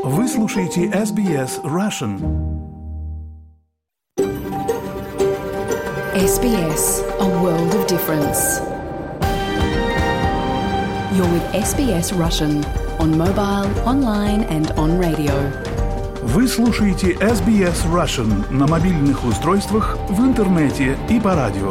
Вы слушаете SBS Russian. SBS, a world of difference. You're with SBS Russian on mobile, online and on radio. Вы слушаете SBS Russian на мобильных устройствах, в интернете и по радио.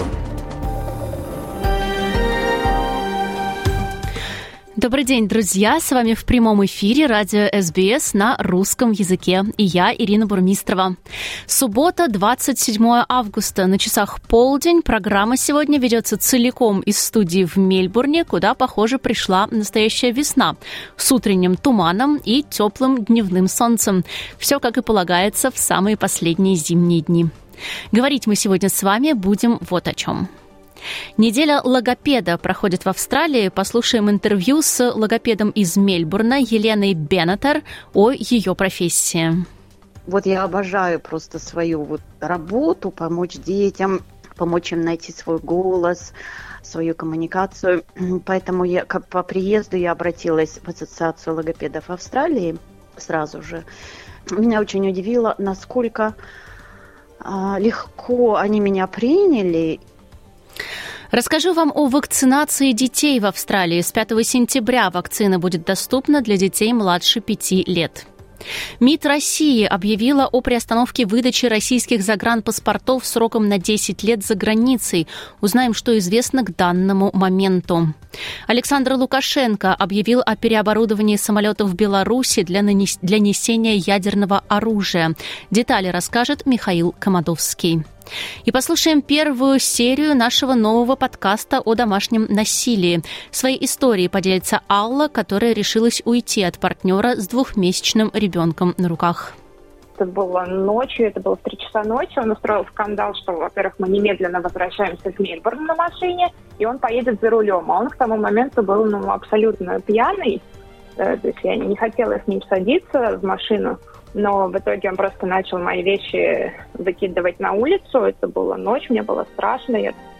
Добрый день, друзья! С вами в прямом эфире радио SBS на русском языке. И я, Ирина Бурмистрова. Суббота, 27 августа, на часах полдень. Программа сегодня ведется целиком из студии в Мельбурне, куда, похоже, пришла настоящая весна. С утренним туманом и теплым дневным солнцем. Все, как и полагается, в самые последние зимние дни. Говорить мы сегодня с вами будем вот о чем. Неделя логопеда проходит в Австралии. Послушаем интервью с логопедом из Мельбурна Еленой Беннетер о ее профессии. Вот я обожаю просто свою работу, помочь детям, помочь им найти свой голос, свою коммуникацию. Поэтому по приезду я обратилась в Ассоциацию логопедов Австралии сразу же. Меня очень удивило, насколько легко они меня приняли. Расскажу вам о вакцинации детей в Австралии. С 5 сентября вакцина будет доступна для детей младше 5 лет. МИД России объявила о приостановке выдачи российских загранпаспортов сроком на 10 лет за границей. Узнаем, что известно к данному моменту. Александр Лукашенко объявил о переоборудовании самолетов в Беларуси для несения ядерного оружия. Детали расскажет Михаил Комадовский. И послушаем первую серию нашего нового подкаста о домашнем насилии. Своей историей поделится Алла, которая решилась уйти от партнера с 2-месячным ребенком на руках. Это было ночью, это было в 3 часа ночи. Он устроил скандал, что, во-первых, мы немедленно возвращаемся в Мельбурн на машине, и он поедет за рулем. А он к тому моменту был абсолютно пьяный. То есть я не хотела с ним садиться в машину. Но в итоге он просто начал мои вещи выкидывать на улицу. Это была ночь, мне было страшно.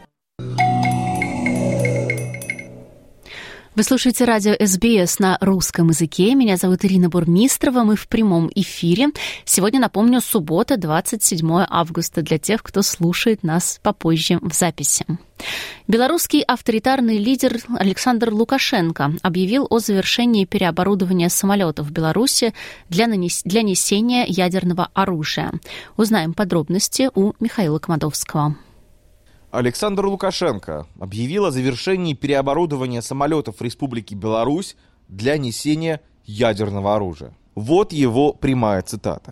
Вы слушаете радио SBS на русском языке. Меня зовут Ирина Бурмистрова. Мы в прямом эфире. Сегодня, напомню, суббота, 27 августа, для тех, кто слушает нас попозже в записи. Белорусский авторитарный лидер Александр Лукашенко объявил о завершении переоборудования самолетов в Беларуси для несения ядерного оружия. Узнаем подробности у Михаила Комадовского. Александр Лукашенко объявил о завершении переоборудования самолетов Республики Беларусь для несения ядерного оружия. Вот его прямая цитата.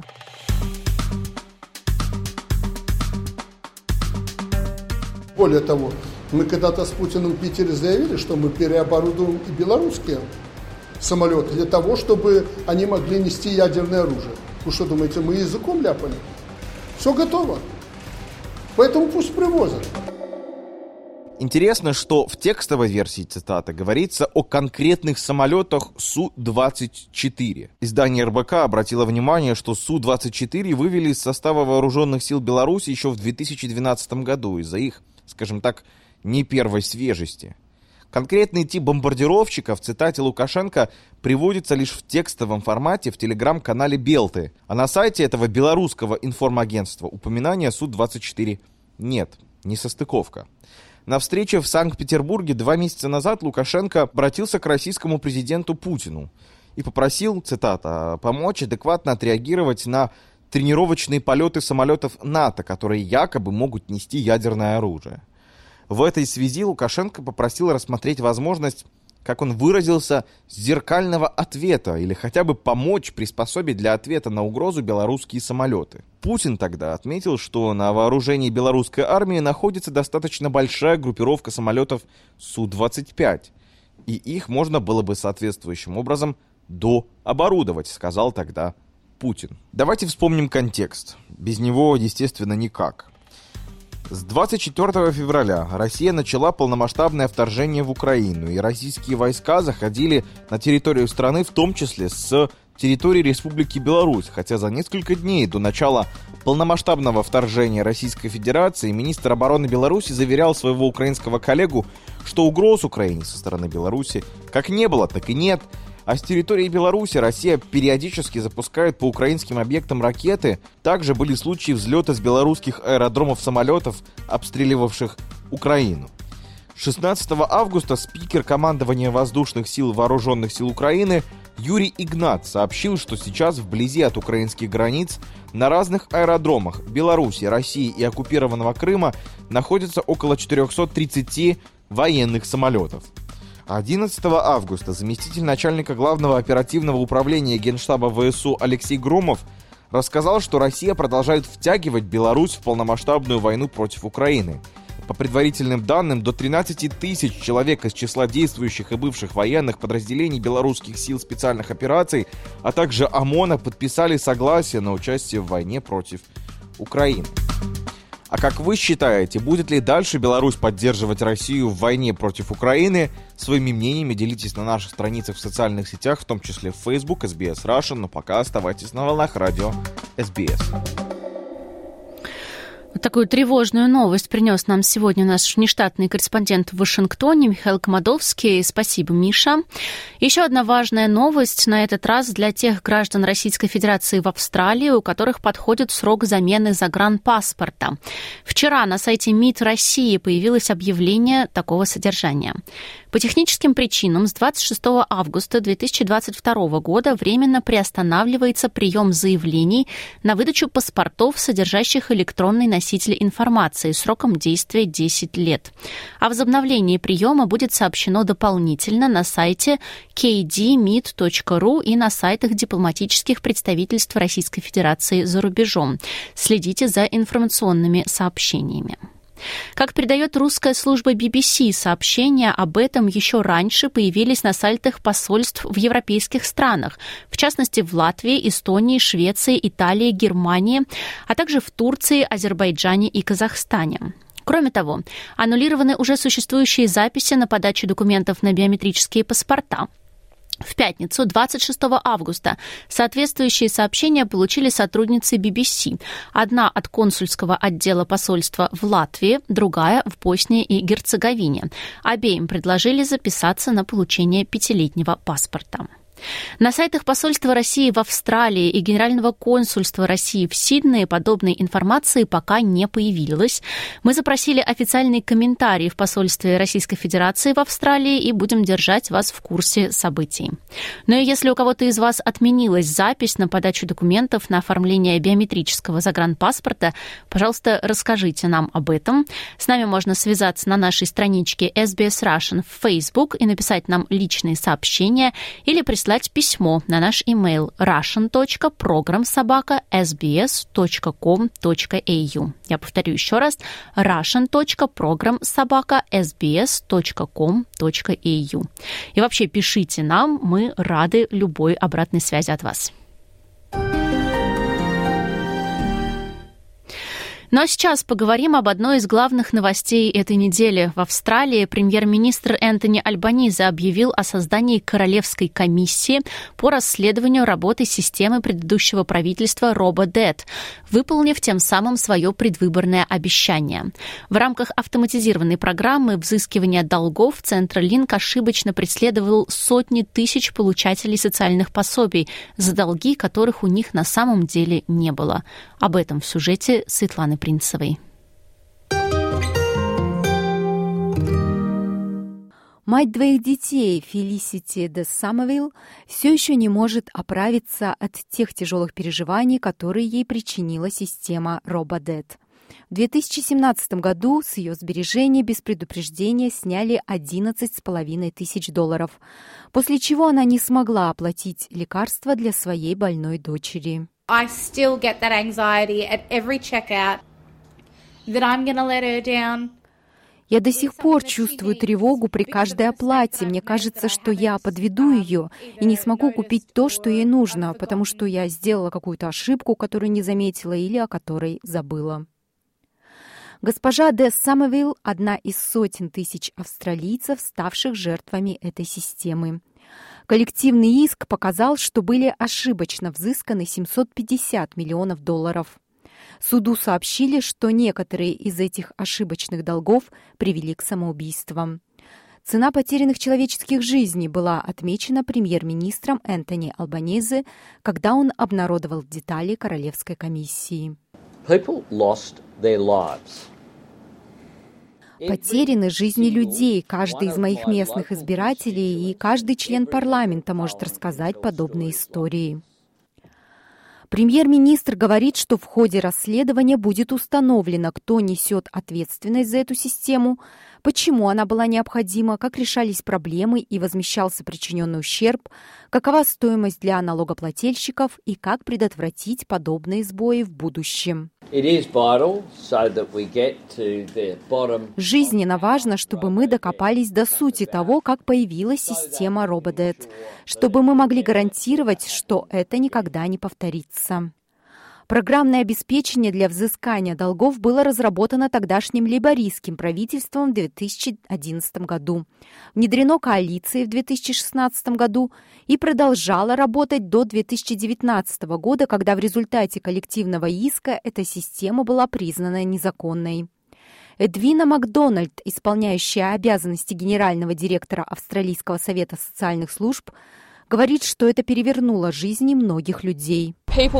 Более того, мы когда-то с Путиным в Питере заявили, что мы переоборудуем и белорусские самолеты для того, чтобы они могли нести ядерное оружие. Вы что думаете, мы языком ляпали? Все готово. Поэтому пусть привозят. Интересно, что в текстовой версии цитаты говорится о конкретных самолетах Су-24. Издание РБК обратило внимание, что Су-24 вывели из состава вооруженных сил Беларуси еще в 2012 году из-за их, скажем так, не первой свежести. Конкретный тип бомбардировщика в цитате Лукашенко приводится лишь в текстовом формате в телеграм-канале Белты, а на сайте этого белорусского информагентства упоминания Су-24 нет, несостыковка. На встрече в Санкт-Петербурге 2 месяца назад Лукашенко обратился к российскому президенту Путину и попросил, цитата, помочь адекватно отреагировать на тренировочные полеты самолетов НАТО, которые якобы могут нести ядерное оружие. В этой связи Лукашенко попросил рассмотреть возможность, как он выразился, зеркального ответа или хотя бы помочь приспособить для ответа на угрозу белорусские самолеты. Путин тогда отметил, что на вооружении белорусской армии находится достаточно большая группировка самолетов Су-25, и их можно было бы соответствующим образом дооборудовать, сказал тогда Путин. Давайте вспомним контекст. Без него, естественно, никак. С 24 февраля Россия начала полномасштабное вторжение в Украину, и российские войска заходили на территорию страны, в том числе с территории Республики Беларусь, хотя за несколько дней до начала полномасштабного вторжения Российской Федерации министр обороны Беларуси заверял своего украинского коллегу, что угроз Украине со стороны Беларуси как не было, так и нет. А с территории Беларуси Россия периодически запускает по украинским объектам ракеты. Также были случаи взлета с белорусских аэродромов самолетов, обстреливавших Украину. 16 августа спикер командования воздушных сил Вооруженных сил Украины Юрий Игнат сообщил, что сейчас вблизи от украинских границ на разных аэродромах Беларуси, России и оккупированного Крыма находится около 430 военных самолетов. 11 августа заместитель начальника Главного оперативного управления Генштаба ВСУ Алексей Громов рассказал, что Россия продолжает втягивать Беларусь в полномасштабную войну против Украины. По предварительным данным, до 13 тысяч человек из числа действующих и бывших военных подразделений белорусских сил специальных операций, а также ОМОНа подписали согласие на участие в войне против Украины. А как вы считаете, будет ли дальше Беларусь поддерживать Россию в войне против Украины? Своими мнениями делитесь на наших страницах в социальных сетях, в том числе в Facebook, SBS Russian, но пока оставайтесь на волнах радио SBS. Вот такую тревожную новость принес нам сегодня наш внештатный корреспондент в Вашингтоне Михаил Комадовский. Спасибо, Миша. Еще одна важная новость, на этот раз для тех граждан Российской Федерации в Австралии, у которых подходит срок замены загранпаспорта. Вчера на сайте МИД России появилось объявление такого содержания. По техническим причинам с 26 августа 2022 года временно приостанавливается прием заявлений на выдачу паспортов, содержащих электронный носитель информации сроком действия 10 лет. О возобновлении приема будет сообщено дополнительно на сайте kdmid.ru и на сайтах дипломатических представительств Российской Федерации за рубежом. Следите за информационными сообщениями. Как передает русская служба BBC, сообщения об этом еще раньше появились на сайтах посольств в европейских странах, в частности в Латвии, Эстонии, Швеции, Италии, Германии, а также в Турции, Азербайджане и Казахстане. Кроме того, аннулированы уже существующие записи на подачу документов на биометрические паспорта. В пятницу, 26 августа, соответствующие сообщения получили сотрудницы BBC. Одна от консульского отдела посольства в Латвии, другая в Боснии и Герцеговине. Обеим предложили записаться на получение 5-летнего паспорта. На сайтах посольства России в Австралии и Генерального консульства России в Сиднее подобной информации пока не появилось. Мы запросили официальный комментарий в посольстве Российской Федерации в Австралии и будем держать вас в курсе событий. Ну и если у кого-то из вас отменилась запись на подачу документов на оформление биометрического загранпаспорта, пожалуйста, расскажите нам об этом. С нами можно связаться на нашей страничке SBS Russian в Facebook и написать нам личные сообщения или прислать письмо на наш имейл russian.program@sbs.com.au. Я повторю еще раз: russian.program@sbs.com.au. И вообще пишите нам, мы рады любой обратной связи от вас. Ну а сейчас поговорим об одной из главных новостей этой недели. В Австралии премьер-министр Энтони Альбанизе объявил о создании Королевской комиссии по расследованию работы системы предыдущего правительства RoboDebt, выполнив тем самым свое предвыборное обещание. В рамках автоматизированной программы взыскивания долгов Centrelink ошибочно преследовал сотни тысяч получателей социальных пособий за долги, которых у них на самом деле не было. Об этом в сюжете Светланы Принцевой. Мать двоих детей Фелисити де Самовилл все еще не может оправиться от тех тяжелых переживаний, которые ей причинила система RoboDebt. В 2017 году с ее сбережений без предупреждения сняли $11,5 тысяч, после чего она не смогла оплатить лекарства для своей больной дочери. I still get that anxiety at every checkout that I'm going to let her down. Я до сих пор чувствую тревогу при каждой оплате. Мне кажется, что я подведу ее и не смогу купить то, что ей нужно, потому что я сделала какую-то ошибку, которую не заметила или о которой забыла. Госпожа де Самовилл – одна из сотен тысяч австралийцев, ставших жертвами этой системы. Коллективный иск показал, что были ошибочно взысканы $750 миллионов. Суду сообщили, что некоторые из этих ошибочных долгов привели к самоубийствам. Цена потерянных человеческих жизней была отмечена премьер-министром Энтони Албанезе, когда он обнародовал детали Королевской комиссии. Потеряны жизни людей. Каждый из моих местных избирателей и каждый член парламента может рассказать подобные истории. Премьер-министр говорит, что в ходе расследования будет установлено, кто несет ответственность за эту систему, почему она была необходима, как решались проблемы и возмещался причиненный ущерб, какова стоимость для налогоплательщиков и как предотвратить подобные сбои в будущем. Жизненно важно, чтобы мы докопались до сути того, как появилась система RoboDebt, чтобы мы могли гарантировать, что это никогда не повторится. Программное обеспечение для взыскания долгов было разработано тогдашним лейбористским правительством в 2011 году, внедрено коалицией в 2016 году и продолжало работать до 2019 года, когда в результате коллективного иска эта система была признана незаконной. Эдвина Макдональд, исполняющая обязанности генерального директора Австралийского совета социальных служб, говорит, что это перевернуло жизни многих людей.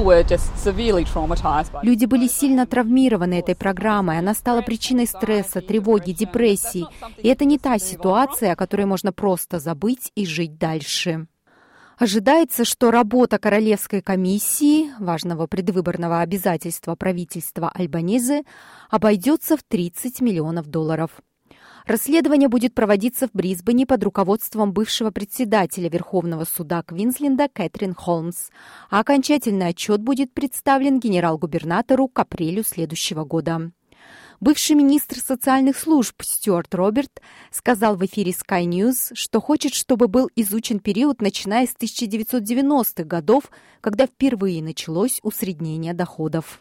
Люди были сильно травмированы этой программой. Она стала причиной стресса, тревоги, депрессии. И это не та ситуация, о которой можно просто забыть и жить дальше. Ожидается, что работа Королевской комиссии, важного предвыборного обязательства правительства Альбанезе, обойдется в $30 миллионов. Расследование будет проводиться в Брисбене под руководством бывшего председателя Верховного суда Квинсленда Кэтрин Холмс, а окончательный отчет будет представлен генерал-губернатору к апрелю следующего года. Бывший министр социальных служб Стюарт Роберт сказал в эфире Sky News, что хочет, чтобы был изучен период, начиная с 1990-х годов, когда впервые началось усреднение доходов.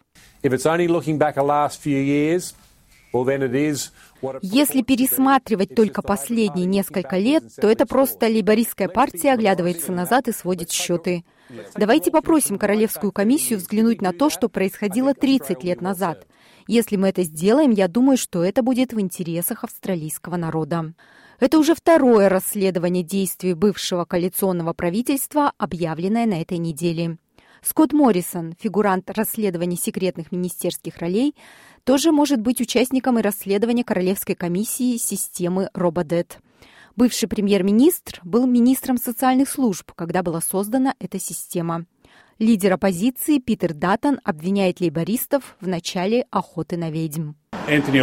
Если пересматривать только последние несколько лет, то это просто лейбористская партия оглядывается назад и сводит счеты. Давайте попросим Королевскую комиссию взглянуть на то, что происходило 30 лет назад. Если мы это сделаем, я думаю, что это будет в интересах австралийского народа. Это уже второе расследование действий бывшего коалиционного правительства, объявленное на этой неделе. Скотт Моррисон, фигурант расследования секретных министерских ролей, тоже может быть участником и расследования Королевской комиссии системы RoboDebt. Бывший премьер-министр был министром социальных служб, когда была создана эта система. Лидер оппозиции Питер Даттон обвиняет лейбористов в начале охоты на ведьм. Энтони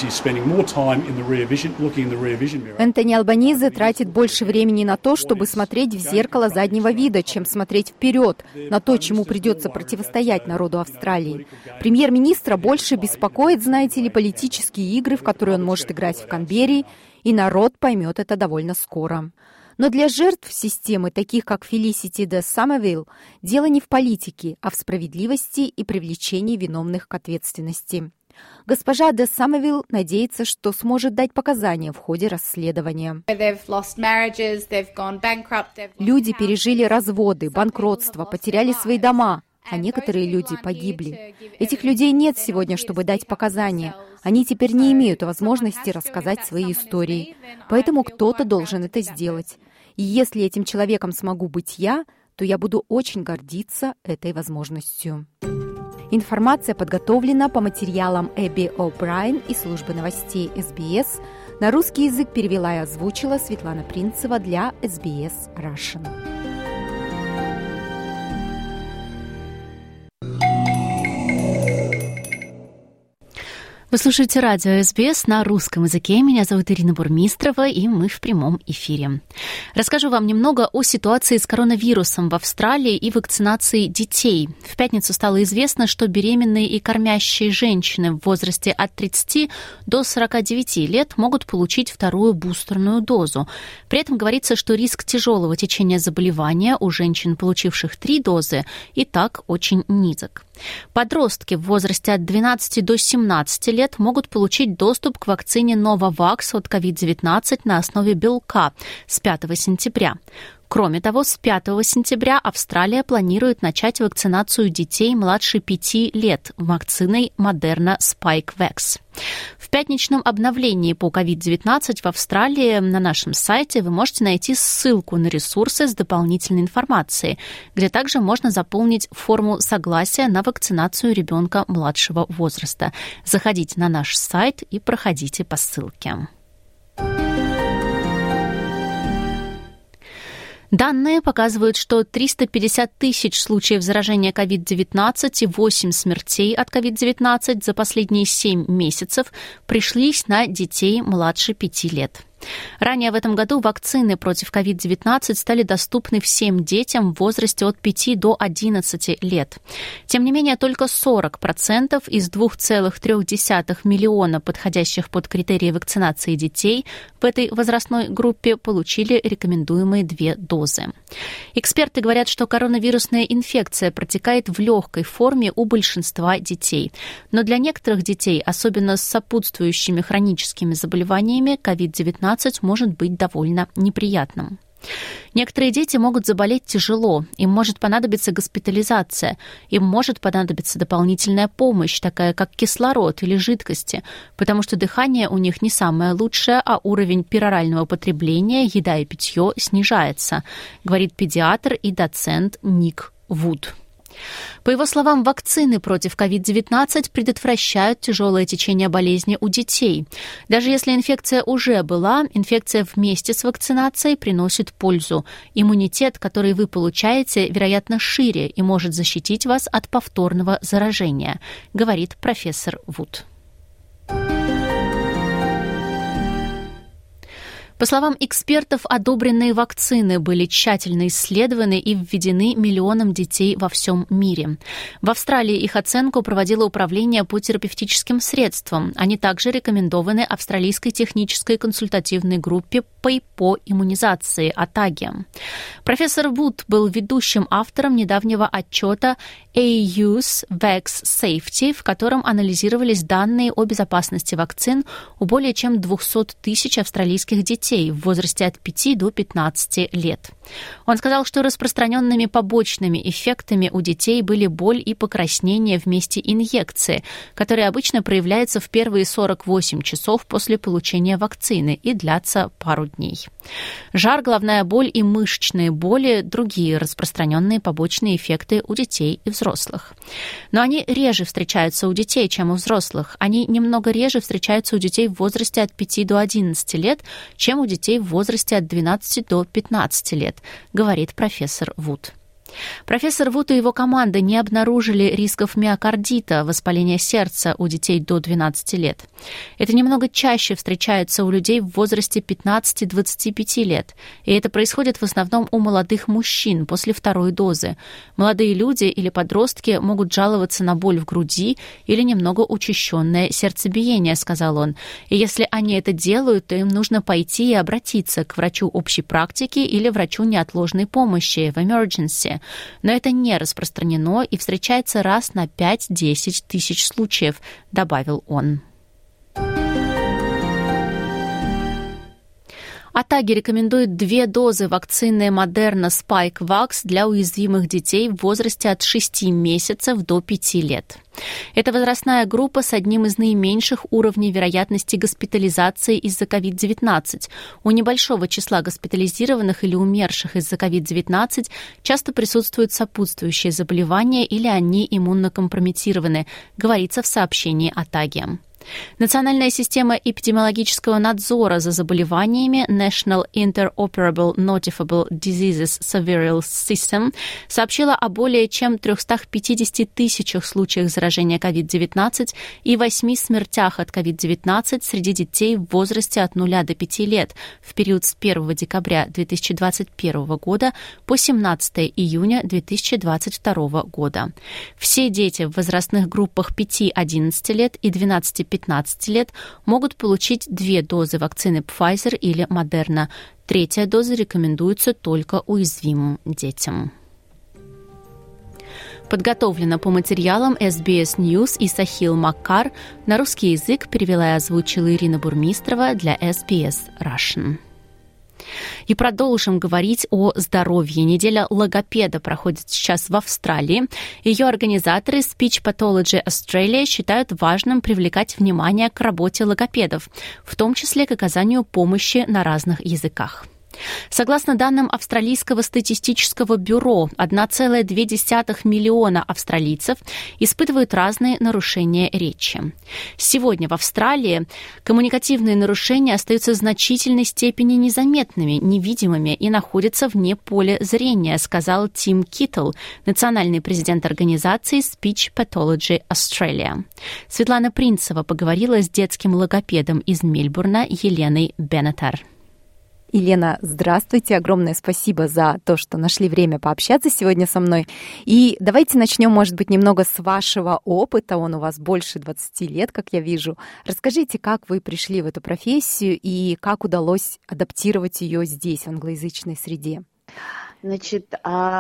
Албанезе тратит больше времени на то, чтобы смотреть в зеркало заднего вида, чем смотреть вперед, на то, чему придется противостоять народу Австралии. Премьер-министра больше беспокоит, знаете ли, политические игры, в которые он может играть в Канберре, и народ поймет это довольно скоро. Но для жертв системы, таких как Фелисити де Саммервилл, дело не в политике, а в справедливости и привлечении виновных к ответственности. Госпожа де Саммервилл надеется, что сможет дать показания в ходе расследования. Люди пережили разводы, банкротство, потеряли свои дома, а некоторые люди погибли. Этих людей нет сегодня, чтобы дать показания. Они теперь не имеют возможности рассказать свои истории. Поэтому кто-то должен это сделать. И если этим человеком смогу быть я, то я буду очень гордиться этой возможностью. Информация подготовлена по материалам Эбби О'Брайен из службы новостей SBS. На русский язык перевела и озвучила Светлана Принцева для SBS Russian. Вы слушаете радио СБС на русском языке. Меня зовут Ирина Бурмистрова, и мы в прямом эфире. Расскажу вам немного о ситуации с коронавирусом в Австралии и вакцинации детей. В пятницу стало известно, что беременные и кормящие женщины в возрасте от 30 до 49 лет могут получить вторую бустерную дозу. При этом говорится, что риск тяжелого течения заболевания у женщин, получивших 3 дозы, и так очень низок. Подростки в возрасте от 12 до 17 лет могут получить доступ к вакцине Novavax от COVID-19 на основе белка с 5 сентября. Кроме того, с 5 сентября Австралия планирует начать вакцинацию детей младше 5 лет вакциной Moderna Spikevax. В пятничном обновлении по COVID-19 в Австралии на нашем сайте вы можете найти ссылку на ресурсы с дополнительной информацией, где также можно заполнить форму согласия на вакцинацию ребенка младшего возраста. Заходите на наш сайт и проходите по ссылке. Данные показывают, что 350 тысяч случаев заражения COVID-19 и 8 смертей от COVID-19 за последние 7 месяцев пришлись на детей младше 5 лет. Ранее в этом году вакцины против COVID-19 стали доступны всем детям в возрасте от 5 до 11 лет. Тем не менее, только 40% из 2,3 миллиона подходящих под критерии вакцинации детей в этой возрастной группе получили рекомендуемые 2 дозы. Эксперты говорят, что коронавирусная инфекция протекает в легкой форме у большинства детей. Но для некоторых детей, особенно с сопутствующими хроническими заболеваниями, COVID-19 может быть довольно неприятным. Некоторые дети могут заболеть тяжело, им может понадобиться госпитализация, им может понадобиться дополнительная помощь, такая как кислород или жидкости, потому что дыхание у них не самое лучшее, а уровень перорального потребления, еда и питье снижается, говорит педиатр и доцент Ник Вуд. По его словам, вакцины против COVID-19 предотвращают тяжелое течение болезни у детей. Даже если инфекция уже была, инфекция вместе с вакцинацией приносит пользу. Иммунитет, который вы получаете, вероятно, шире и может защитить вас от повторного заражения, говорит профессор Вуд. По словам экспертов, одобренные вакцины были тщательно исследованы и введены миллионам детей во всем мире. В Австралии их оценку проводило Управление по терапевтическим средствам. Они также рекомендованы Австралийской технической консультативной группе по иммунизации АТАГИ. Профессор Вуд был ведущим автором недавнего отчета AU's Vax Safety, в котором анализировались данные о безопасности вакцин у более чем 200 тысяч австралийских детей в возрасте от 5 до 15 лет. Он сказал, что распространенными побочными эффектами у детей были боль и покраснение в месте инъекции, которые обычно проявляются в первые 48 часов после получения вакцины и длятся пару дней. Жар, головная боль и мышечные боли – другие распространенные побочные эффекты у детей и взрослых. Но они реже встречаются у детей, чем у взрослых. Они немного реже встречаются у детей в возрасте от 5 до 11 лет, чем у детей в возрасте от 12 до 15 лет, говорит профессор Вуд. Профессор Вуд и его команда не обнаружили рисков миокардита, воспаления сердца у детей до 12 лет. Это немного чаще встречается у людей в возрасте 15-25 лет, и это происходит в основном у молодых мужчин после 2-й дозы. Молодые люди или подростки могут жаловаться на боль в груди или немного учащенное сердцебиение, сказал он. И если они это делают, то им нужно пойти и обратиться к врачу общей практики или врачу неотложной помощи в emergency. Но это не распространено и встречается раз на 5-10 тысяч случаев, добавил он. АТАГИ рекомендует 2 дозы вакцины Moderna Spikevax для уязвимых детей в возрасте от 6 месяцев до 5 лет. Это возрастная группа с одним из наименьших уровней вероятности госпитализации из-за COVID-19. У небольшого числа госпитализированных или умерших из-за COVID-19 часто присутствуют сопутствующие заболевания или они иммунокомпрометированы, говорится в сообщении АТАГИ. Национальная система эпидемиологического надзора за заболеваниями National Interoperable Notifiable Diseases Surveillance System сообщила о более чем 350 тысячах случаях заражения COVID-19 и 8 смертях от COVID-19 среди детей в возрасте от 0 до 5 лет в период с 1 декабря 2021 года по 17 июня 2022 года. Все дети в возрастных группах 5-11 лет и 12-15 лет могут получить 2 дозы вакцины Pfizer или Moderna. 3-я доза рекомендуется только уязвимым детям. Подготовлено по материалам SBS News и Сахил Маккар. На русский язык перевела и озвучила Ирина Бурмистрова для SBS Russian. И продолжим говорить о здоровье. Неделя логопеда проходит сейчас в Австралии. Ее организаторы Speech Pathology Australia считают важным привлекать внимание к работе логопедов, в том числе к оказанию помощи на разных языках. Согласно данным Австралийского статистического бюро, 1,2 миллиона австралийцев испытывают разные нарушения речи. Сегодня в Австралии коммуникативные нарушения остаются в значительной степени незаметными, невидимыми и находятся вне поля зрения, сказал Тим Киттл, национальный президент организации Speech Pathology Australia. Светлана Принцева поговорила с детским логопедом из Мельбурна Еленой Беннетар. Елена, здравствуйте. Огромное спасибо за то, что нашли время пообщаться сегодня со мной. И давайте начнем, может быть, немного с вашего опыта. Он у вас больше 20 лет, как я вижу. Расскажите, как вы пришли в эту профессию и как удалось адаптировать ее здесь, в англоязычной среде? Значит,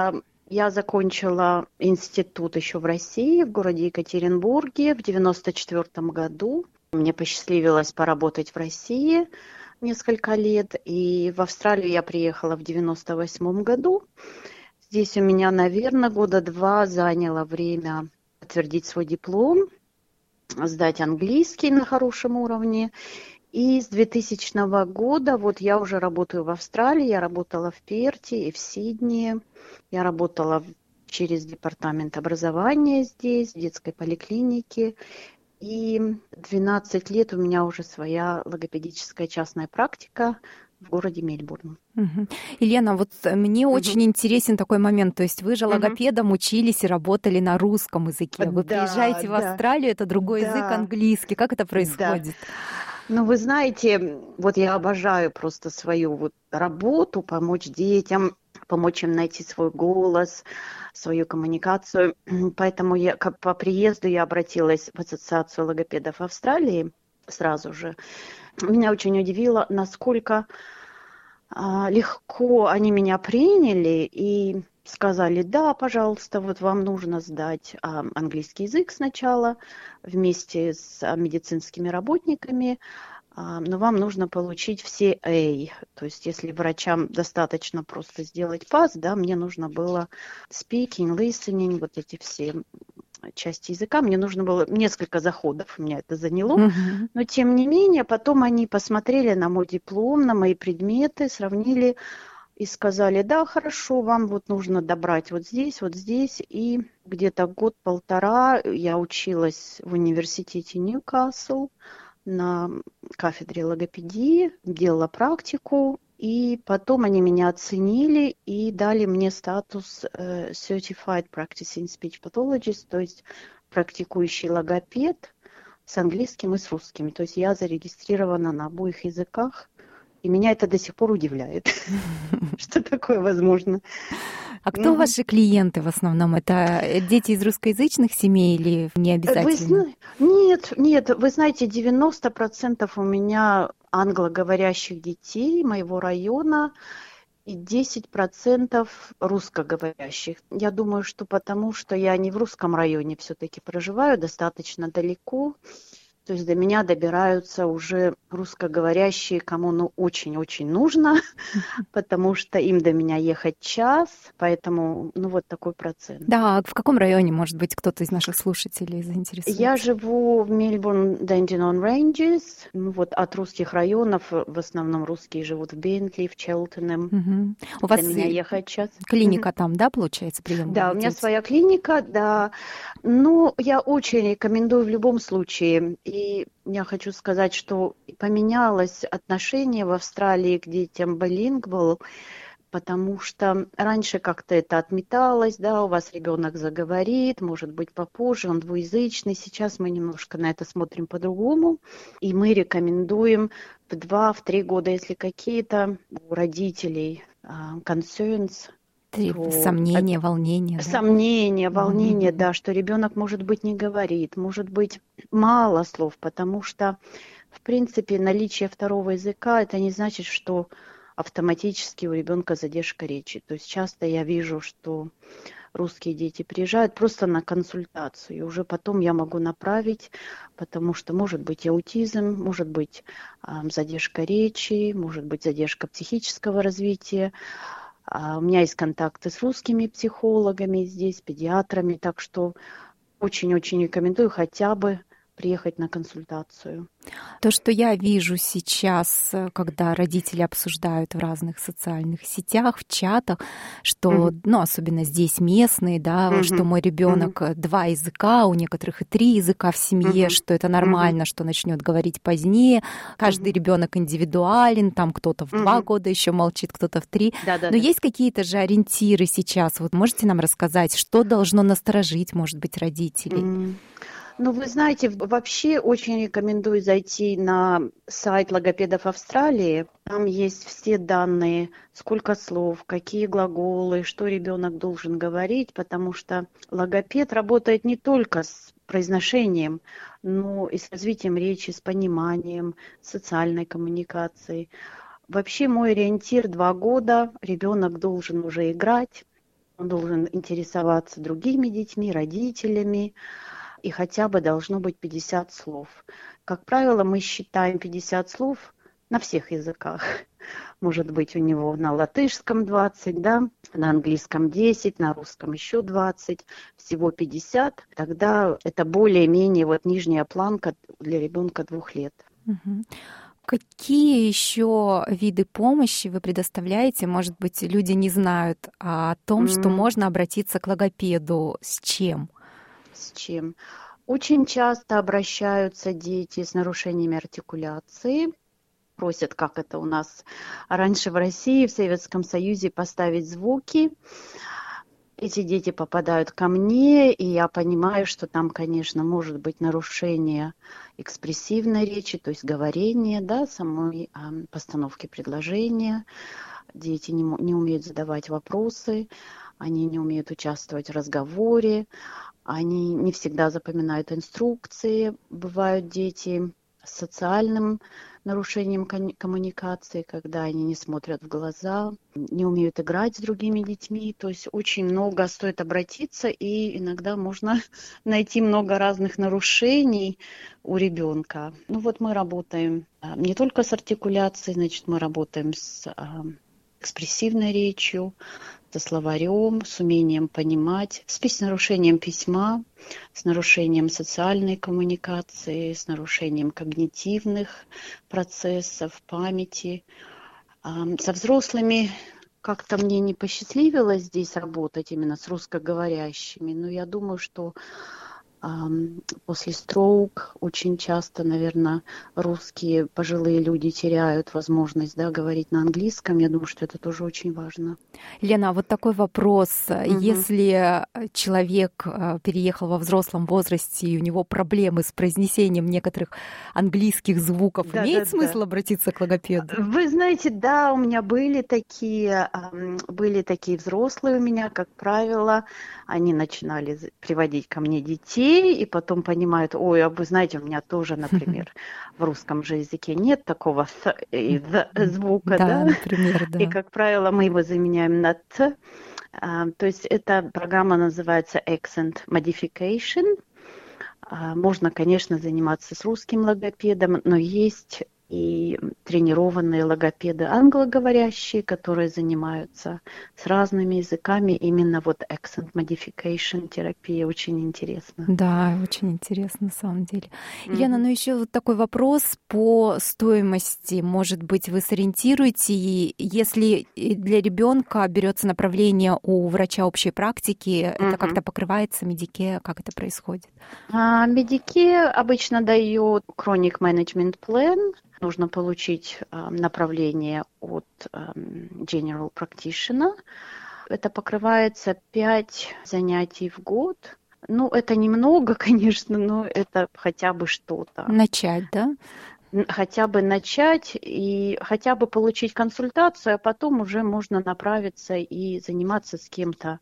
я закончила институт еще в России, в городе Екатеринбурге в 1994 году. Мне посчастливилось поработать в России несколько лет, и в Австралию я приехала в 1998 году. Здесь у меня, наверное, 2 года заняло время подтвердить свой диплом, сдать английский на хорошем уровне. И с 2000 года вот я уже работаю в Австралии, я работала в Перте и в Сиднее, я работала через департамент образования здесь, в детской поликлинике. И 12 лет у меня уже своя логопедическая частная практика в городе Мельбурн. Елена, вот мне очень интересен такой момент. То есть вы же логопедом учились и работали на русском языке. Вы приезжаете в Австралию, это другой язык, английский. Как это происходит? Ну, вы знаете, вот я обожаю просто свою вот работу, помочь детям, помочь им найти свой голос, свою коммуникацию. Поэтому по приезду я обратилась в Ассоциацию логопедов Австралии сразу же. Меня очень удивило, насколько легко они меня приняли и сказали: да, пожалуйста, вот вам нужно сдать английский язык сначала вместе с медицинскими работниками, но вам нужно получить все A. То есть если врачам достаточно просто сделать пас, да, мне нужно было speaking, listening, вот эти все части языка. Мне нужно было несколько заходов, меня это заняло. Но тем не менее, потом они посмотрели на мой диплом, на мои предметы, сравнили и сказали: да, хорошо, вам вот нужно добрать вот здесь. И где-то 1-1.5 года я училась в университете Ньюкасл на кафедре логопедии, делала практику, и потом они меня оценили и дали мне статус Certified Practicing Speech Pathologist, то есть практикующий логопед с английским и с русским. То есть я зарегистрирована на обоих языках, и меня это до сих пор удивляет, что такое возможно. А кто ваши клиенты в основном? Это дети из русскоязычных семей или не обязательно? Нет, вы знаете, 90% у меня англоговорящих детей моего района и 10% русскоговорящих. Я думаю, что потому что я не в русском районе все-таки проживаю, достаточно далеко. То есть до меня добираются уже русскоговорящие, кому очень-очень нужно, потому что им до меня ехать час, поэтому вот такой процент. Да, в каком районе, может быть, кто-то из наших слушателей заинтересуется? Я живу в Мельбурн, Dandenong Ranges, от русских районов, в основном русские живут в Бентли, в Челтенем. У вас до меня ехать час. Клиника там, да, получается, прием? Да, у меня своя клиника, да. Я очень рекомендую в любом случае. И я хочу сказать, что поменялось отношение в Австралии к детям билингвал, потому что раньше как-то это отметалось, да, у вас ребенок заговорит, может быть, попозже, он двуязычный. Сейчас мы немножко на это смотрим по-другому, и мы рекомендуем в 2-3 года, если какие-то у родителей concerns, сомнения, волнения. Сомнения, волнения, да, что ребенок, может быть, не говорит, может быть, мало слов, потому что, в принципе, наличие второго языка, это не значит, что автоматически у ребенка задержка речи. То есть часто я вижу, что русские дети приезжают просто на консультацию. И уже потом я могу направить, потому что может быть и аутизм, может быть задержка речи, может быть задержка психического развития. У меня есть контакты с русскими психологами здесь, педиатрами, так что очень-очень рекомендую хотя бы приехать на консультацию. То, что я вижу сейчас, когда родители обсуждают в разных социальных сетях, в чатах, что, особенно здесь местные, да, что мой ребенок 2 языка, у некоторых и 3 языка в семье, что это нормально, что начнет говорить позднее. Каждый ребенок индивидуален, там кто-то в 2 года еще молчит, кто-то в 3. Но есть какие-то же ориентиры сейчас. Вот можете нам рассказать, что должно насторожить, может быть, родителей? Ну, вы знаете, вообще очень рекомендую зайти на сайт логопедов Австралии. Там есть все данные, сколько слов, какие глаголы, что ребенок должен говорить, потому что логопед работает не только с произношением, но и с развитием речи, с пониманием, социальной коммуникацией. Вообще мой ориентир 2 года, ребенок должен уже играть, он должен интересоваться другими детьми, родителями. И хотя бы должно быть 50 слов. Как правило, мы считаем 50 слов на всех языках. Может быть, у него на латышском 20, да, на английском 10, на русском еще 20, всего 50. Тогда это более-менее нижняя планка для ребенка 2 лет. Какие еще виды помощи вы предоставляете? Может быть, люди не знают о том, что можно обратиться к логопеду. С чем? С чем? Очень часто обращаются дети с нарушениями артикуляции, просят, как это у нас раньше в России, в Советском Союзе, поставить звуки. Эти дети попадают ко мне, и я понимаю, что там, конечно, может быть нарушение экспрессивной речи, то есть говорения, да, самой постановки предложения. Дети не умеют задавать вопросы, они не умеют участвовать в разговоре. Они не всегда запоминают инструкции. Бывают дети с социальным нарушением коммуникации, когда они не смотрят в глаза, не умеют играть с другими детьми. То есть очень много стоит обратиться, и иногда можно найти много разных нарушений у ребенка. Мы работаем не только с артикуляцией, значит, мы работаем с экспрессивной речью, со словарем, с умением понимать, с нарушением письма, с нарушением социальной коммуникации, с нарушением когнитивных процессов, памяти. Со взрослыми как-то мне не посчастливилось здесь работать именно с русскоговорящими, но я думаю, что после stroke очень часто, наверное, русские пожилые люди теряют возможность, да, говорить на английском. Я думаю, что это тоже очень важно. Лена, вот такой вопрос. Если человек переехал во взрослом возрасте, и у него проблемы с произнесением некоторых английских звуков, имеет смысл обратиться к логопеду? Вы знаете, да, у меня были такие взрослые у меня, как правило, они начинали приводить ко мне детей, и потом понимают, вы знаете, у меня тоже, например, в русском же языке нет такого звука, да? Например, да. И, как правило, мы его заменяем на «т». То есть эта программа называется Accent Modification. Можно, конечно, заниматься с русским логопедом, но есть и тренированные логопеды англоговорящие, которые занимаются с разными языками. Именно accent modification терапия очень интересна. Да, очень интересно на самом деле. Елена, еще такой вопрос по стоимости. Может быть, вы сориентируете, если для ребенка берется направление у врача общей практики, это как-то покрывается Medicare, как это происходит? Medicare обычно дает Chronic Management Plan. Нужно получить направление от General Practitioner. Это покрывается 5 занятий в год. Это немного, конечно, но это хотя бы что-то. Начать, да? Хотя бы начать и хотя бы получить консультацию, а потом уже можно направиться и заниматься с кем-то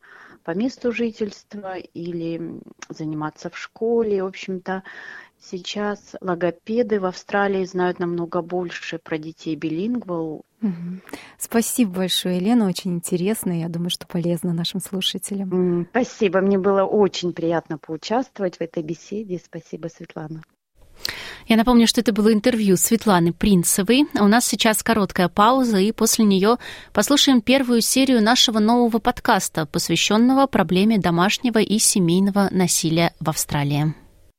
по месту жительства или заниматься в школе. В общем-то, сейчас логопеды в Австралии знают намного больше про детей билингвал. Спасибо большое, Елена, очень интересно. Я думаю, что полезно нашим слушателям. Спасибо, мне было очень приятно поучаствовать в этой беседе. Спасибо, Светлана. Я напомню, что это было интервью Светланы Принцевой. У нас сейчас короткая пауза, и после нее послушаем первую серию нашего нового подкаста, посвященного проблеме домашнего и семейного насилия в Австралии.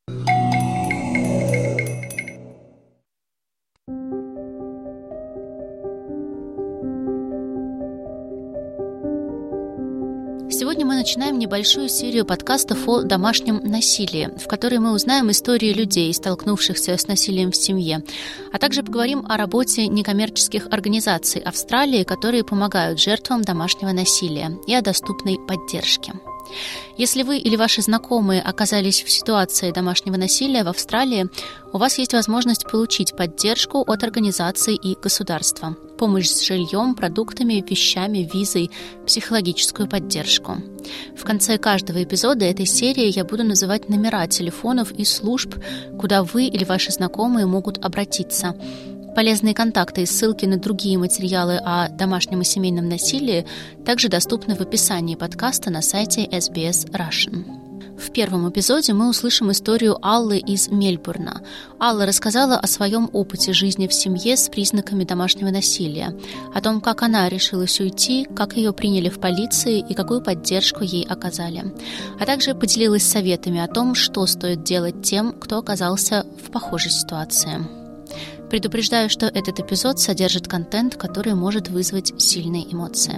Сегодня мы начинаем небольшую серию подкастов о домашнем насилии, в которой мы узнаем истории людей, столкнувшихся с насилием в семье, а также поговорим о работе некоммерческих организаций Австралии, которые помогают жертвам домашнего насилия, и о доступной поддержке. Если вы или ваши знакомые оказались в ситуации домашнего насилия в Австралии, у вас есть возможность получить поддержку от организаций и государства, помощь с жильем, продуктами, вещами, визой, психологическую поддержку. В конце каждого эпизода этой серии я буду называть номера телефонов и служб, куда вы или ваши знакомые могут обратиться. Полезные контакты и ссылки на другие материалы о домашнем и семейном насилии также доступны в описании подкаста на сайте SBS Russian. В первом эпизоде мы услышим историю Аллы из Мельбурна. Алла рассказала о своем опыте жизни в семье с признаками домашнего насилия, о том, как она решилась уйти, как ее приняли в полиции и какую поддержку ей оказали. А также поделилась советами о том, что стоит делать тем, кто оказался в похожей ситуации. Предупреждаю, что этот эпизод содержит контент, который может вызвать сильные эмоции.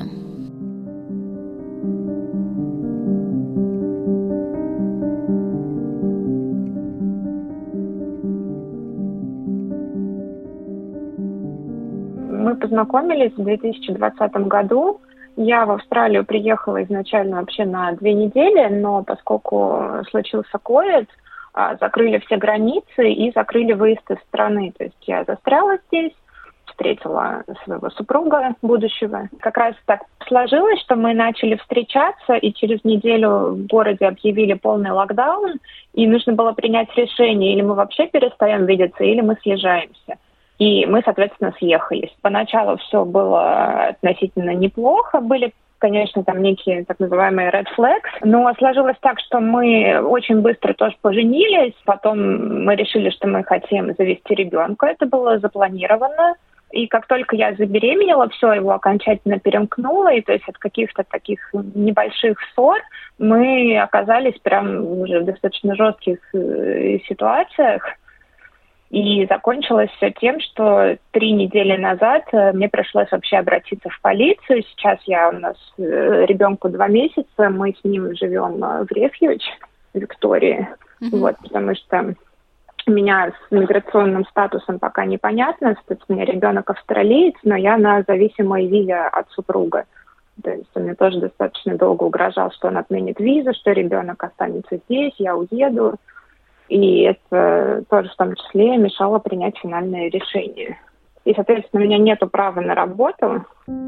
Мы познакомились в 2020 году. Я в Австралию приехала изначально вообще на 2 недели, но поскольку случился ковид, закрыли все границы и закрыли выезд из страны. То есть я застряла здесь, встретила своего супруга будущего. Как раз так сложилось, что мы начали встречаться, и через неделю в городе объявили полный локдаун, и нужно было принять решение, или мы вообще перестаем видеться, или мы съезжаемся. И мы, соответственно, съехались. Поначалу все было относительно неплохо, были, конечно, там некие так называемые red flags, но сложилось так, что мы очень быстро тоже поженились, потом мы решили, что мы хотим завести ребенка, это было запланировано, и как только я забеременела, все, его окончательно перемкнуло, и то есть от каких-то таких небольших ссор мы оказались прям уже в достаточно жестких ситуациях. И закончилось все тем, что 3 недели назад мне пришлось вообще обратиться в полицию. Сейчас у нас ребенку 2 месяца, мы с ним живем в рефьюдж в Виктории. Вот, потому что у меня с миграционным статусом пока непонятно. Соответственно, ребенок австралиец, но я на зависимой визе от супруга. То есть он мне тоже достаточно долго угрожал, что он отменит визу, что ребенок останется здесь, я уеду. И это тоже в том числе мешало принять финальное решение. И, соответственно, у меня нет права на работу.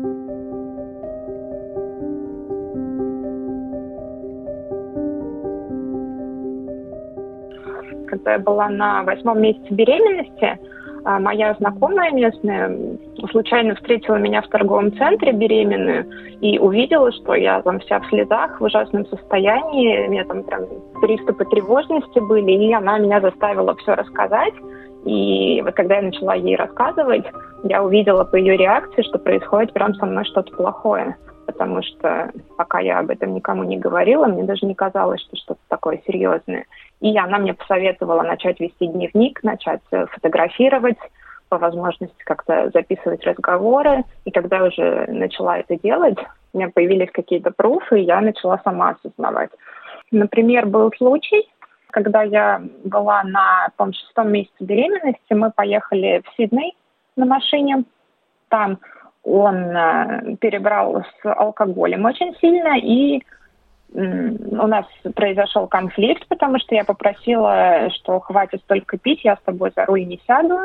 Когда я была на 8-м месяце беременности, моя знакомая местная случайно встретила меня в торговом центре беременную и увидела, что я там вся в слезах, в ужасном состоянии, у меня там прям приступы тревожности были, и она меня заставила все рассказать. И вот когда я начала ей рассказывать, я увидела по ее реакции, что происходит прям со мной что-то плохое. Потому что пока я об этом никому не говорила, мне даже не казалось, что что-то такое серьезное. И она мне посоветовала начать вести дневник, начать фотографировать, по возможности как-то записывать разговоры. И когда уже начала это делать, у меня появились какие-то пруфы, и я начала сама осознавать. Например, был случай, когда я была на, по-моему, 6-м месяце беременности, мы поехали в Сидней на машине. Там он перебрал с алкоголем очень сильно, и у нас произошел конфликт, потому что я попросила, что хватит столько пить, я с тобой за руль не сяду.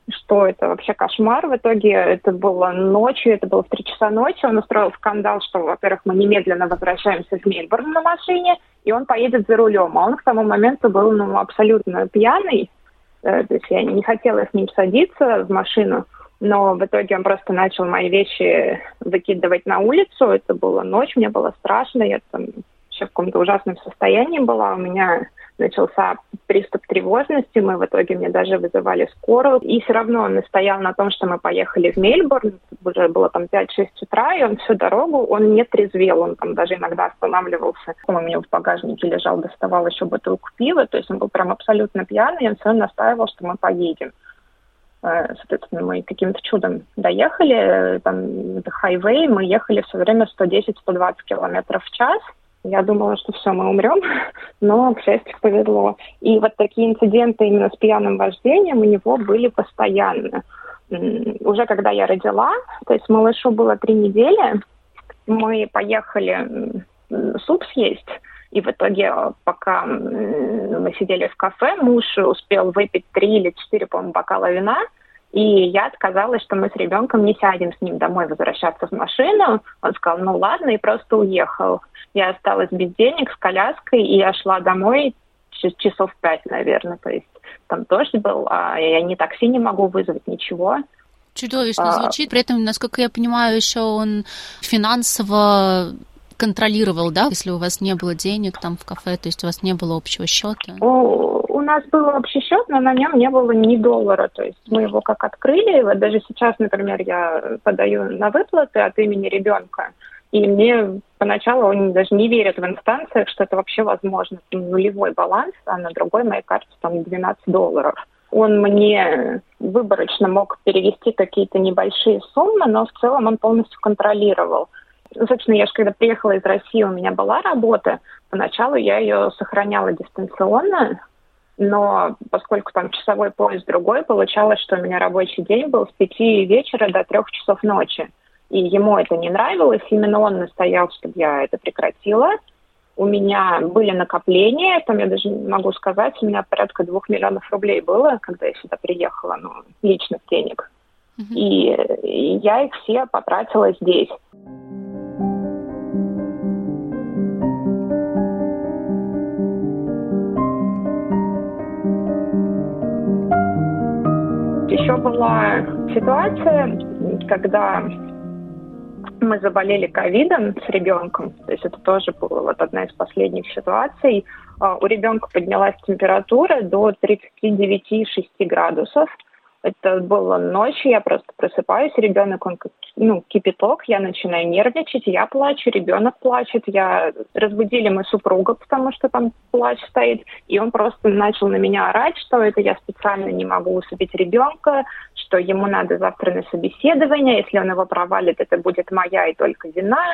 что это вообще кошмар. В итоге это было ночью, это было в 3 часа ночи. Он устроил скандал, что, во-первых, мы немедленно возвращаемся в Мельбурн на машине, и он поедет за рулем. А он к тому моменту был абсолютно пьяный. То есть я не хотела с ним садиться в машину, но в итоге он просто начал мои вещи выкидывать на улицу. Это была ночь, мне было страшно, я там в каком-то ужасном состоянии была, у меня начался приступ тревожности, мы в итоге мне даже вызывали скорую, и все равно он настоял на том, что мы поехали в Мельбурн, уже было там 5-6 утра, и он всю дорогу, он не трезвел, он там даже иногда останавливался, у меня в багажнике лежал, доставал еще бутылку пива, то есть он был прям абсолютно пьяный, и он все равно настаивал, что мы поедем. Соответственно, мы каким-то чудом доехали, там, это хайвей, мы ехали все время 110-120 километров в час. Я думала, что все, мы умрем, но, к счастью, повезло. И вот такие инциденты именно с пьяным вождением у него были постоянно. Уже когда я родила, то есть малышу было 3 недели, мы поехали суп съесть, и в итоге, пока мы сидели в кафе, муж успел выпить 3 или 4, по-моему, бокала вина, и я отказалась, что мы с ребенком не сядем с ним домой возвращаться в машину. Он сказал, ну ладно, и просто уехал. Я осталась без денег с коляской, и я шла домой часов 5, наверное. То есть там дождь был, а я ни такси не могу вызвать, ничего. Чудовищно звучит. При этом, насколько я понимаю, еще он финансово контролировал, да, если у вас не было денег там в кафе, то есть у вас не было общего счета? У нас был общий счет, но на нем не было ни доллара, то есть мы его как открыли, вот даже сейчас, например, я подаю на выплаты от имени ребенка, и мне поначалу они даже не верят в инстанциях, что это вообще возможно, нулевой баланс, а на другой моей карте там $12. Он мне выборочно мог перевести какие-то небольшие суммы, но в целом он полностью контролировал. Собственно, я же когда приехала из России, у меня была работа. Поначалу я ее сохраняла дистанционно, но поскольку там часовой пояс другой, получалось, что у меня рабочий день был с 5 вечера до 3 часов ночи. И ему это не нравилось, именно он настоял, чтобы я это прекратила. У меня были накопления, там я даже не могу сказать, у меня порядка 2 миллионов рублей было, когда я сюда приехала, личных денег. И я их все потратила здесь. Еще была ситуация, когда мы заболели ковидом с ребенком, то есть это тоже была вот одна из последних ситуаций. У ребенка поднялась температура до 39,6 градусов. Это было ночью, я просто просыпаюсь, ребенок, он как кипяток, я начинаю нервничать, я плачу, ребенок плачет, разбудили мы супруга, потому что там плач стоит, и он просто начал на меня орать, что это я специально не могу усыпить ребенка, что ему надо завтра на собеседование, если он его провалит, это будет моя и только вина.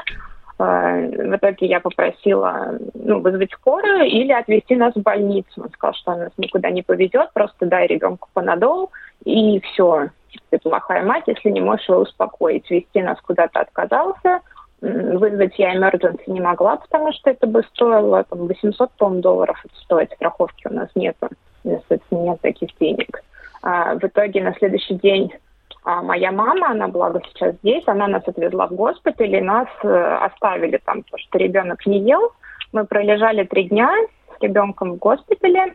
В итоге я попросила вызвать скорую или отвезти нас в больницу. Он сказал, что он нас никуда не повезет, просто дай ребенку панадол, и все. Ты плохая мать, если не можешь его успокоить. Везти нас куда-то отказался. Вызвать я emergency не могла, потому что это бы стоило $800 это стоит, страховки у нас нету. Соответственно, нет таких денег. В итоге на следующий день моя мама, она, благо, сейчас здесь, она нас отвезла в госпиталь, и нас оставили там, потому что ребенок не ел. Мы пролежали 3 дня с ребенком в госпитале.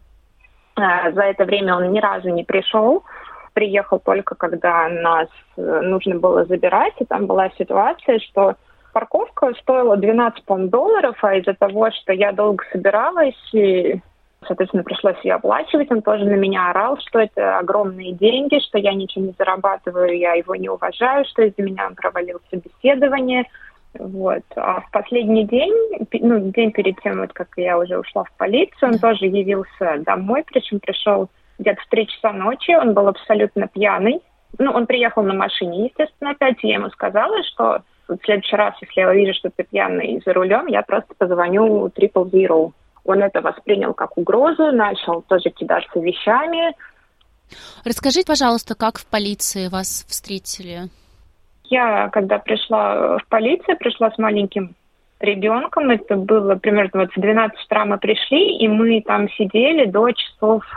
За это время он ни разу не пришел. Приехал только, когда нас нужно было забирать, и там была ситуация, что парковка стоила $12, а из-за того, что я долго собиралась, и, соответственно, пришлось ее оплачивать, он тоже на меня орал, что это огромные деньги, что я ничего не зарабатываю, я его не уважаю, что из-за меня он провалил собеседование. Вот. А в последний день, день перед тем, как я уже ушла в полицию, он тоже явился домой, причем пришел где-то в 3 часа ночи, он был абсолютно пьяный. Он приехал на машине, естественно, опять, и я ему сказала, что в следующий раз, если я увижу, что ты пьяный за рулем, я просто позвоню 000. Он это воспринял как угрозу, начал тоже кидаться вещами. Расскажите, пожалуйста, как в полиции вас встретили? Я, когда пришла в полицию, пришла с маленьким ребенком. Это было примерно в 12 утра мы пришли, и мы там сидели до часов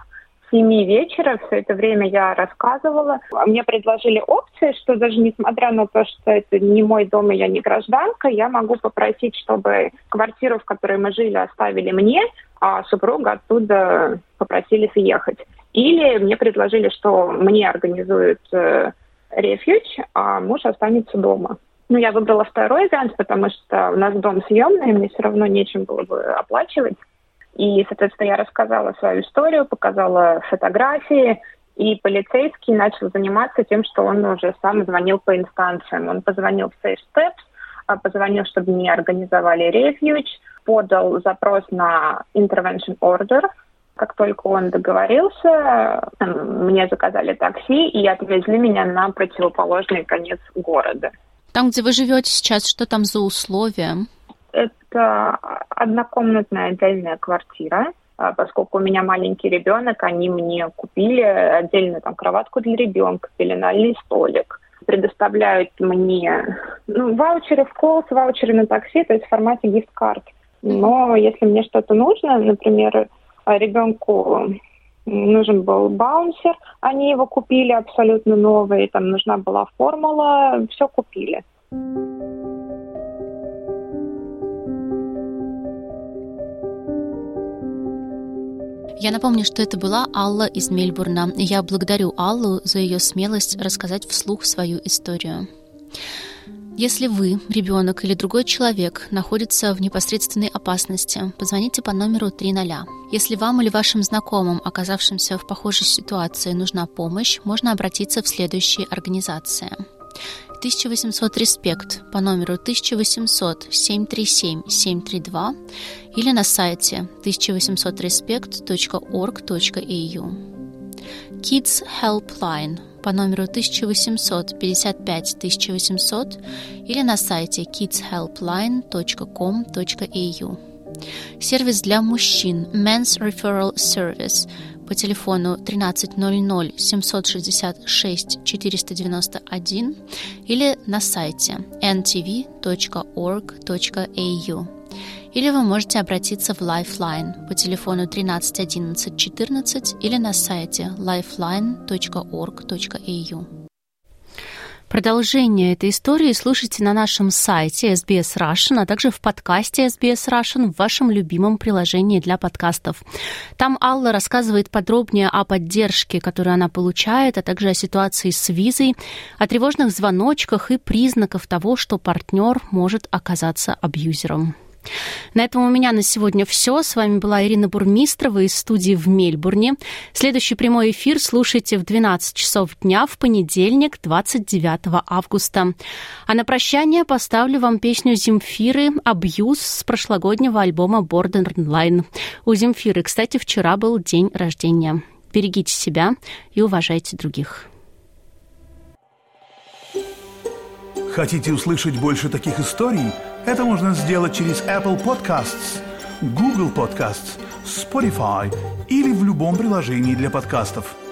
7 вечера. Все это время я рассказывала. Мне предложили опции, что даже несмотря на то, что это не мой дом и я не гражданка, я могу попросить, чтобы квартиру, в которой мы жили, оставили мне, а супруга оттуда попросили съехать. Или мне предложили, что мне организуют рефьюдж, а муж останется дома. Я выбрала второй вариант, потому что у нас дом съемный, мне все равно нечем было бы оплачивать. И, соответственно, я рассказала свою историю, показала фотографии, и полицейский начал заниматься тем, что он уже сам звонил по инстанциям. Он позвонил в Safe Steps, позвонил, чтобы мне организовали рефьюдж, подал запрос на intervention order. Как только он договорился, мне заказали такси и отвезли меня на противоположный конец города. Там, где вы живете сейчас, что там за условия? Это однокомнатная отдельная квартира. Поскольку у меня маленький ребенок, они мне купили отдельно кроватку для ребенка, пеленальный столик. Предоставляют мне ваучеры в Колс, ваучеры на такси, то есть в формате гифт-карт. Но если мне что-то нужно, например, ребенку нужен был баунсер, они его купили абсолютно новый, там нужна была формула, все купили. Я напомню, что это была Алла из Мельбурна. Я благодарю Аллу за ее смелость рассказать вслух свою историю. Если вы, ребенок или другой человек, находится в непосредственной опасности, позвоните по номеру 300. Если вам или вашим знакомым, оказавшимся в похожей ситуации, нужна помощь, можно обратиться в следующие организации. 1800 Респект по номеру 1800-737-732 или на сайте 1800respect.org.au. Kids Helpline по номеру 1800-55-1800 или на сайте kidshelpline.com.au. Сервис для мужчин Men's Referral Service по телефону 1300 766 491 или на сайте ntv.org.au. Или вы можете обратиться в Lifeline по телефону 13 11 14 или на сайте lifeline.org.au. Продолжение этой истории слушайте на нашем сайте SBS Russian, а также в подкасте SBS Russian в вашем любимом приложении для подкастов. Там Алла рассказывает подробнее о поддержке, которую она получает, а также о ситуации с визой, о тревожных звоночках и признаках того, что партнер может оказаться абьюзером. На этом у меня на сегодня все. С вами была Ирина Бурмистрова из студии в Мельбурне. Следующий прямой эфир слушайте в 12 часов дня в понедельник, 29 августа. А на прощание поставлю вам песню Земфиры «Абьюз» с прошлогоднего альбома Borderline. У Земфиры, кстати, вчера был день рождения. Берегите себя и уважайте других. Хотите услышать больше таких историй? Это можно сделать через Apple Podcasts, Google Podcasts, Spotify или в любом приложении для подкастов.